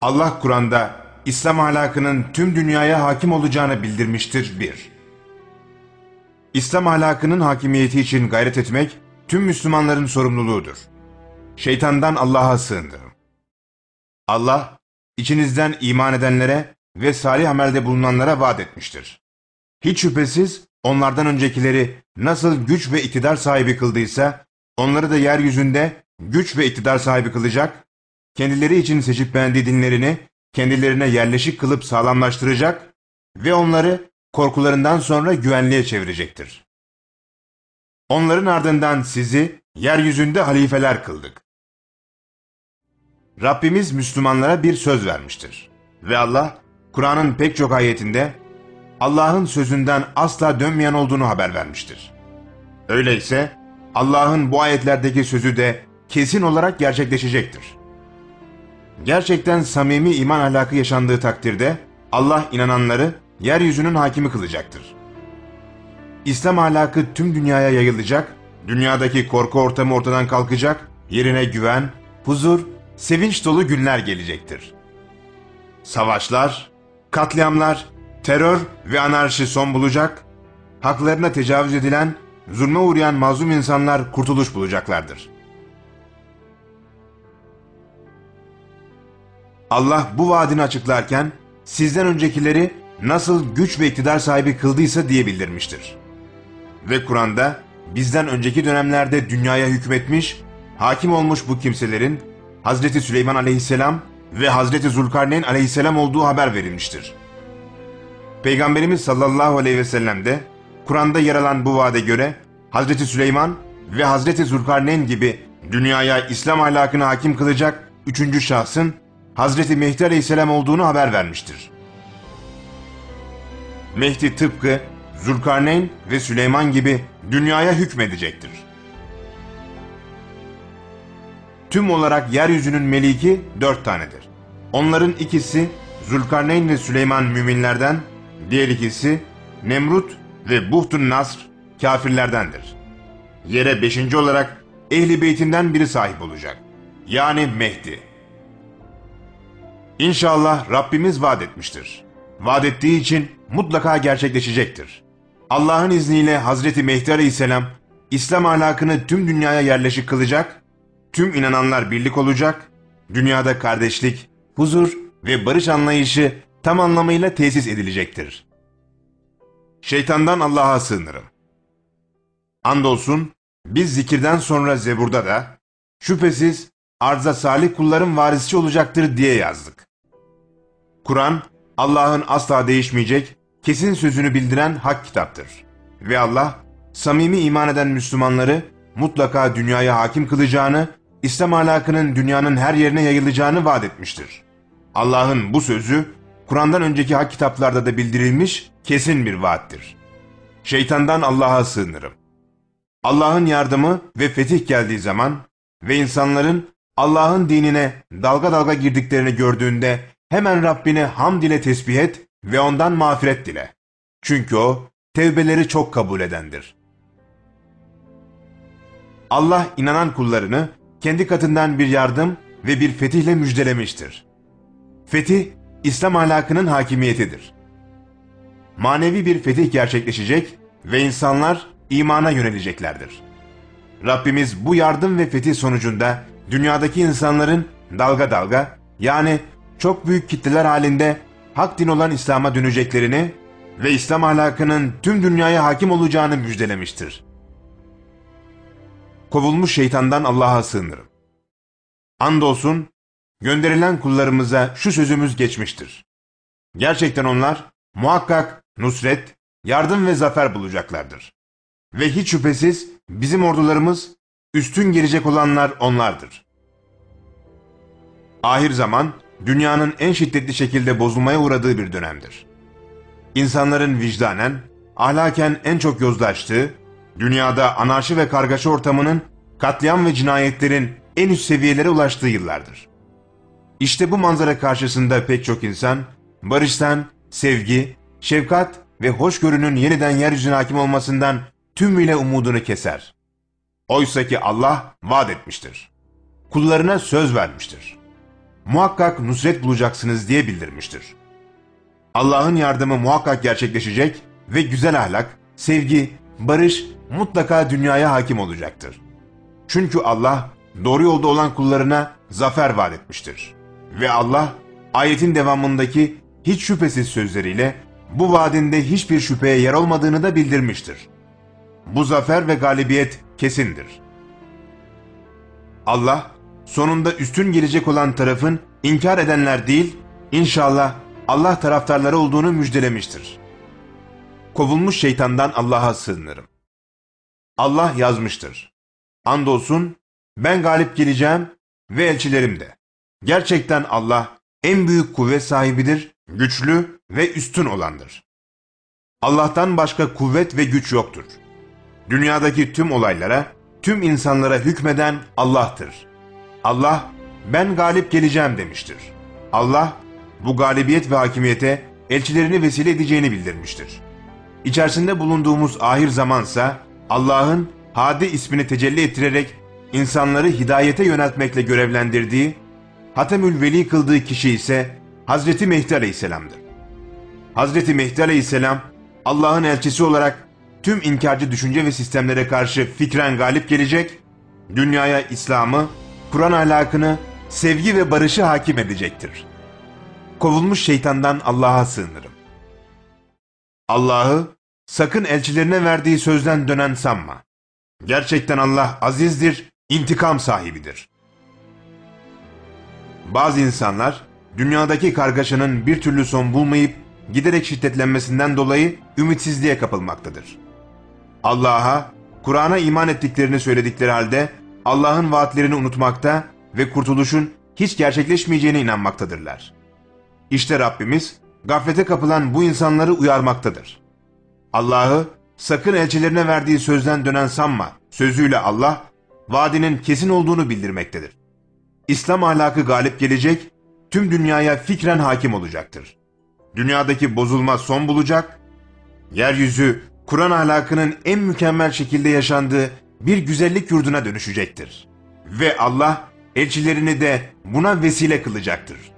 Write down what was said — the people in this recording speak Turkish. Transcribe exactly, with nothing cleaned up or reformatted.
Allah Kur'an'da İslam ahlakının tüm dünyaya hakim olacağını bildirmiştir. bir. İslam ahlakının hakimiyeti için gayret etmek tüm Müslümanların sorumluluğudur. Şeytandan Allah'a sığınırım. Allah, içinizden iman edenlere ve salih amelde bulunanlara vaat etmiştir. Hiç şüphesiz onlardan öncekileri nasıl güç ve iktidar sahibi kıldıysa, onları da yeryüzünde güç ve iktidar sahibi kılacak, kendileri için seçip beğendiği dinlerini kendilerine yerleşik kılıp sağlamlaştıracak ve onları korkularından sonra güvenliğe çevirecektir. Onların ardından sizi yeryüzünde halifeler kıldık. Rabbimiz Müslümanlara bir söz vermiştir. Ve Allah, Kur'an'ın pek çok ayetinde Allah'ın sözünden asla dönmeyen olduğunu haber vermiştir. Öyleyse Allah'ın bu ayetlerdeki sözü de kesin olarak gerçekleşecektir. Gerçekten samimi iman ahlakı yaşandığı takdirde Allah inananları yeryüzünün hakimi kılacaktır. İslam ahlakı tüm dünyaya yayılacak, dünyadaki korku ortamı ortadan kalkacak, yerine güven, huzur, sevinç dolu günler gelecektir. Savaşlar, katliamlar, terör ve anarşi son bulacak, haklarına tecavüz edilen, zulme uğrayan mazlum insanlar kurtuluş bulacaklardır. Allah bu vaadini açıklarken, sizden öncekileri nasıl güç ve iktidar sahibi kıldıysa diye bildirmiştir. Ve Kur'an'da bizden önceki dönemlerde dünyaya hükmetmiş, hakim olmuş bu kimselerin Hazreti Süleyman aleyhisselam ve Hazreti Zülkarneyn aleyhisselam olduğu haber verilmiştir. Peygamberimiz sallallahu aleyhi ve sellem de Kur'an'da yer alan bu vaade göre Hazreti Süleyman ve Hazreti Zülkarneyn gibi dünyaya İslam ahlakını hakim kılacak üçüncü şahsın Hazreti Mehdi aleyhisselam olduğunu haber vermiştir. Mehdi tıpkı Zülkarneyn ve Süleyman gibi dünyaya hükmedecektir. Tüm olarak yeryüzünün meliki dört tanedir. Onların ikisi Zülkarneyn ve Süleyman müminlerden, diğer ikisi Nemrut ve Buhtun Nasr kafirlerdendir. Yere beşinci olarak Ehl-i Beytinden biri sahip olacak. Yani Mehdi. İnşallah Rabbimiz vaat etmiştir. Vaat ettiği için mutlaka gerçekleşecektir. Allah'ın izniyle Hazreti Mehdi Aleyhisselam İslam ahlakını tüm dünyaya yerleşik kılacak, tüm inananlar birlik olacak, dünyada kardeşlik, huzur ve barış anlayışı tam anlamıyla tesis edilecektir. Şeytandan Allah'a sığınırım. Andolsun biz zikirden sonra Zebur'da da şüphesiz arza salih kulların varisçi olacaktır diye yazdık. Kur'an, Allah'ın asla değişmeyecek, kesin sözünü bildiren hak kitaptır. Ve Allah, samimi iman eden Müslümanları mutlaka dünyaya hakim kılacağını, İslam ahlakının dünyanın her yerine yayılacağını vaat etmiştir. Allah'ın bu sözü, Kur'an'dan önceki hak kitaplarda da bildirilmiş kesin bir vaattir. Şeytandan Allah'a sığınırım. Allah'ın yardımı ve fetih geldiği zaman ve insanların Allah'ın dinine dalga dalga girdiklerini gördüğünde hemen Rabbini hamd ile tesbih et ve ondan mağfiret dile. Çünkü o tevbeleri çok kabul edendir. Allah inanan kullarını kendi katından bir yardım ve bir fetihle müjdelemiştir. Fetih, İslam ahlakının hakimiyetidir. Manevi bir fetih gerçekleşecek ve insanlar imana yöneleceklerdir. Rabbimiz bu yardım ve fetih sonucunda dünyadaki insanların dalga dalga, yani çok büyük kitleler halinde hak din olan İslam'a döneceklerini ve İslam ahlakının tüm dünyaya hakim olacağını müjdelemiştir. Kovulmuş şeytandan Allah'a sığınırım. Andolsun gönderilen kullarımıza şu sözümüz geçmiştir. Gerçekten onlar muhakkak nusret, yardım ve zafer bulacaklardır. Ve hiç şüphesiz bizim ordularımız üstün gelecek olanlar onlardır. Ahir zaman dünyanın en şiddetli şekilde bozulmaya uğradığı bir dönemdir. İnsanların vicdanen, ahlaken en çok yozlaştığı, dünyada anarşi ve kargaşa ortamının, katliam ve cinayetlerin en üst seviyelere ulaştığı yıllardır. İşte bu manzara karşısında pek çok insan, barıştan, sevgi, şefkat ve hoşgörünün yeniden yeryüzüne hakim olmasından tümüyle umudunu keser. Oysa ki Allah vaat etmiştir. Kullarına söz vermiştir. muhakkak nusret bulacaksınız diye bildirmiştir. Allah'ın yardımı muhakkak gerçekleşecek ve güzel ahlak, sevgi, barış mutlaka dünyaya hakim olacaktır. Çünkü Allah doğru yolda olan kullarına zafer vaat etmiştir. Ve Allah ayetin devamındaki hiç şüphesiz sözleriyle bu vaadinde hiçbir şüpheye yer olmadığını da bildirmiştir. Bu zafer ve galibiyet kesindir. Allah sonunda üstün gelecek olan tarafın inkar edenler değil, inşallah Allah taraftarları olduğunu müjdelemiştir. Kovulmuş şeytandan Allah'a sığınırım. Allah yazmıştır. Andolsun ben galip geleceğim ve elçilerim de. Gerçekten Allah en büyük kuvvet sahibidir, güçlü ve üstün olandır. Allah'tan başka kuvvet ve güç yoktur. Dünyadaki tüm olaylara, tüm insanlara hükmeden Allah'tır. Allah ben galip geleceğim demiştir. Allah bu galibiyet ve hakimiyete elçilerini vesile edeceğini bildirmiştir. İçerisinde bulunduğumuz ahir zamansa Allah'ın Hadi ismini tecelli ettirerek insanları hidayete yöneltmekle görevlendirdiği, Hatemül Veli kıldığı kişi ise Hazreti Mehdi Aleyhisselam'dır. Hazreti Mehdi Aleyhisselam Allah'ın elçisi olarak tüm inkarcı düşünce ve sistemlere karşı fikren galip gelecek, dünyaya İslam'ı, Kur'an ahlakını, sevgi ve barışı hakim edecektir. Kovulmuş şeytandan Allah'a sığınırım. Allah'ı sakın elçilerine verdiği sözden dönen sanma. Gerçekten Allah azizdir, intikam sahibidir. Bazı insanlar dünyadaki kargaşanın bir türlü son bulmayıp giderek şiddetlenmesinden dolayı ümitsizliğe kapılmaktadır. Allah'a, Kur'an'a iman ettiklerini söyledikleri halde Allah'ın vaatlerini unutmakta ve kurtuluşun hiç gerçekleşmeyeceğine inanmaktadırlar. İşte Rabbimiz gaflete kapılan bu insanları uyarmaktadır. Allah'ı sakın elçilerine verdiği sözden dönen sanma sözüyle Allah vaadinin kesin olduğunu bildirmektedir. İslam ahlakı galip gelecek, tüm dünyaya fikren hakim olacaktır. Dünyadaki bozulma son bulacak, yeryüzü Kur'an ahlakının en mükemmel şekilde yaşandığı bir güzellik yurduna dönüşecektir. Ve Allah elçilerini de buna vesile kılacaktır.